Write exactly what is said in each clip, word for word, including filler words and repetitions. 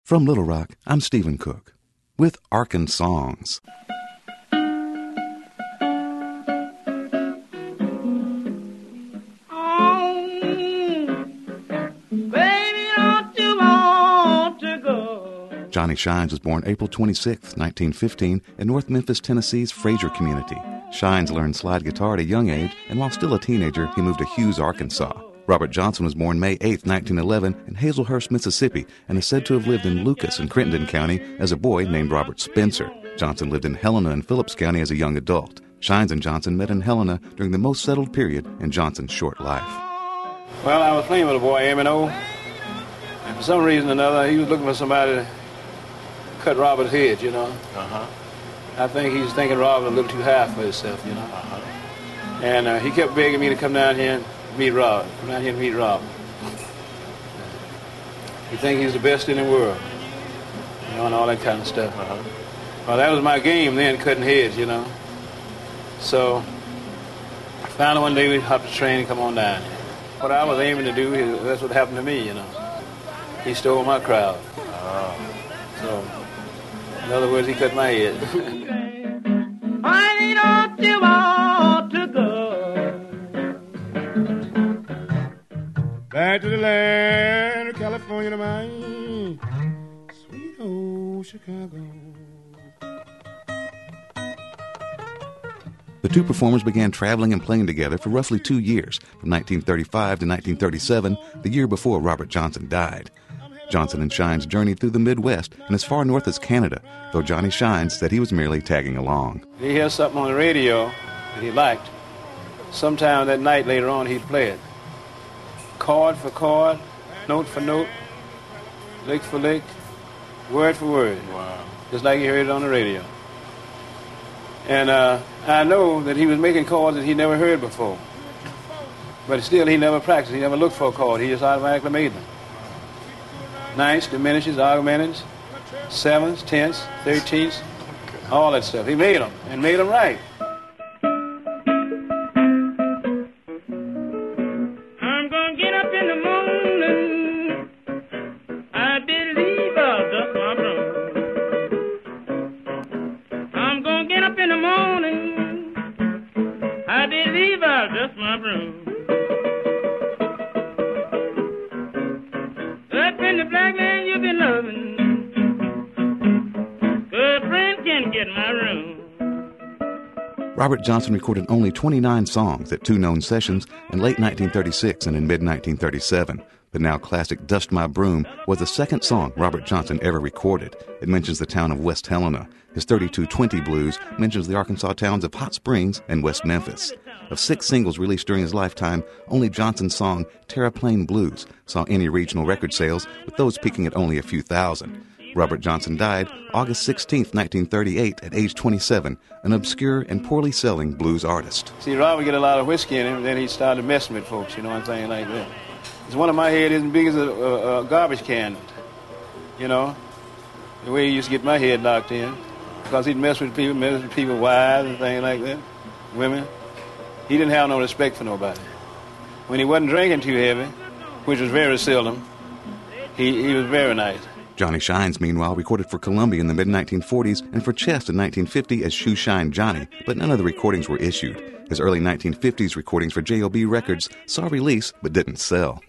From Little Rock, I'm Stephen Cook with Arkansongs. Johnny Shines was born April twenty-sixth, nineteen fifteen, in North Memphis, Tennessee's Fraser community. Shines learned slide guitar at a young age, and while still a teenager, he moved to Hughes, Arkansas. Robert Johnson was born May eighth, nineteen eleven, in Hazelhurst, Mississippi, and is said to have lived in Lucas and Crittenden County as a boy named Robert Spencer. Johnson lived in Helena and Phillips County as a young adult. Shines and Johnson met in Helena during the most settled period in Johnson's short life. Well, I was playing with a boy, M and O, and for some reason or another, he was looking for somebody to cut Robert's head, you know. Uh-huh. I think he was thinking Robert a little too high for himself, you know. Uh-huh. And uh, he kept begging me to come down here and meet Robert. Come down here and meet Robert. He think he's the best in the world, you know, and all that kind of stuff. Uh-huh. Well, that was my game then, cutting heads, you know. So, finally one day we hopped the train and come on down here. What I was aiming to do, that's what happened to me, you know. He stole my crowd. Oh. So, in other words, he cut my head. I don't you want to go back to the land of California, my sweet old Chicago. The two performers began traveling and playing together for roughly two years, from nineteen thirty-five to nineteen thirty-seven, the year before Robert Johnson died. Johnson and Shines journeyed through the Midwest and as far north as Canada, though Johnny Shines said he was merely tagging along. He heard something on the radio that he liked. Sometime that night later on, he'd play it. Chord for chord, note for note, lick for lick, word for word. Wow. Just like he heard it on the radio. And uh, I know that he was making chords that he never heard before. But still, he never practiced. He never looked for a chord. He just automatically made them. Ninths, diminishes, augmenteds, sevenths, tenths, thirteenths, all that stuff. He made them, and made them right. I'm gonna get up in the morning, I believe I'll dust my broom. I'm gonna get up in the morning, I believe I'll dust my broom. The black man you've been loving, good friend can get my room. Robert Johnson recorded only twenty-nine songs at two known sessions in late nineteen thirty-six and in mid nineteen thirty-seven. The now classic Dust My Broom was the second song Robert Johnson ever recorded. It mentions the town of West Helena. His thirty-two twenty blues mentions the Arkansas towns of Hot Springs and West Memphis. Of six singles released during his lifetime, only Johnson's song Terraplane Blues saw any regional record sales, with those peaking at only a few thousand. Robert Johnson died August sixteenth, nineteen thirty-eight, at age twenty-seven, an obscure and poorly selling blues artist. See, Robert get a lot of whiskey in him, and then he started messing with folks, you know what I'm saying, like that. It's one of my head isn't big as a, a, a garbage can, you know, the way he used to get my head knocked in, because he'd mess with people, mess with people, wives and things like that, women. He didn't have no respect for nobody. When he wasn't drinking too heavy, which was very seldom, he, he was very nice. Johnny Shines, meanwhile, recorded for Columbia in the mid nineteen forties and for Chess in nineteen fifty as Shoe Shine Johnny, but none of the recordings were issued. His early nineteen fifties recordings for J O B Records saw release but didn't sell.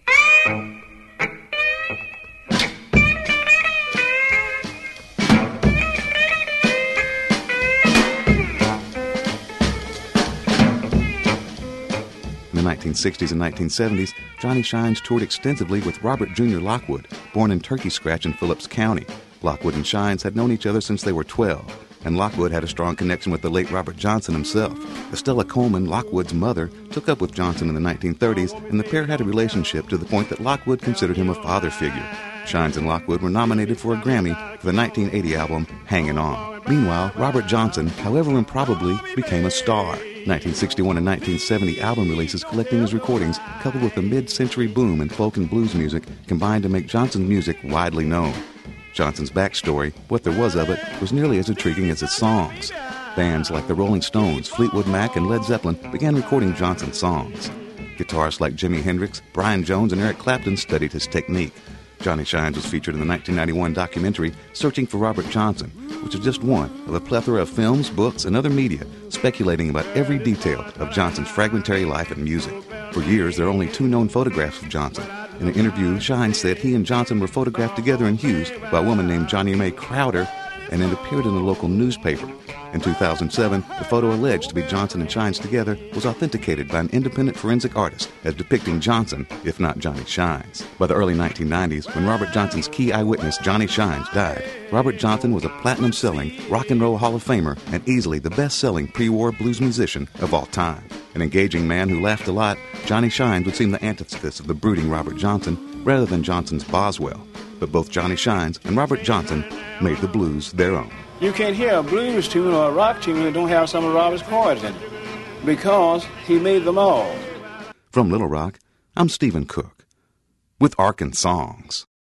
In the nineteen sixties and nineteen seventies, Johnny Shines toured extensively with Robert Junior Lockwood, born in Turkey Scratch in Phillips County. Lockwood and Shines had known each other since they were twelve, and Lockwood had a strong connection with the late Robert Johnson himself. Estella Coleman, Lockwood's mother, took up with Johnson in the nineteen thirties, and the pair had a relationship to the point that Lockwood considered him a father figure. Shines and Lockwood were nominated for a Grammy for the nineteen eighty album Hangin' On. Meanwhile, Robert Johnson, however improbably, became a star. nineteen sixty-one and nineteen seventy album releases collecting his recordings, coupled with the mid-century boom in folk and blues music, combined to make Johnson's music widely known. Johnson's backstory, what there was of it, was nearly as intriguing as his songs. Bands like the Rolling Stones, Fleetwood Mac, and Led Zeppelin began recording Johnson's songs. Guitarists like Jimi Hendrix, Brian Jones, and Eric Clapton studied his technique. Johnny Shines was featured in the nineteen ninety-one documentary Searching for Robert Johnson, which is just one of a plethora of films, books, and other media speculating about every detail of Johnson's fragmentary life and music. For years, there are only two known photographs of Johnson. In an interview, Shines said he and Johnson were photographed together in Hughes by a woman named Johnny Mae Crowder, and it appeared in a local newspaper. In two thousand seven, the photo alleged to be Johnson and Shines together was authenticated by an independent forensic artist as depicting Johnson, if not Johnny Shines. By the early nineteen nineties, when Robert Johnson's key eyewitness Johnny Shines died, Robert Johnson was a platinum-selling rock and roll Hall of Famer and easily the best-selling pre-war blues musician of all time. An engaging man who laughed a lot, Johnny Shines would seem the antithesis of the brooding Robert Johnson rather than Johnson's Boswell. But both Johnny Shines and Robert Johnson made the blues their own. You can't hear a blues tune or a rock tune that don't have some of Robert's chords in it, because he made them all. From Little Rock, I'm Stephen Cook with Arkansongs.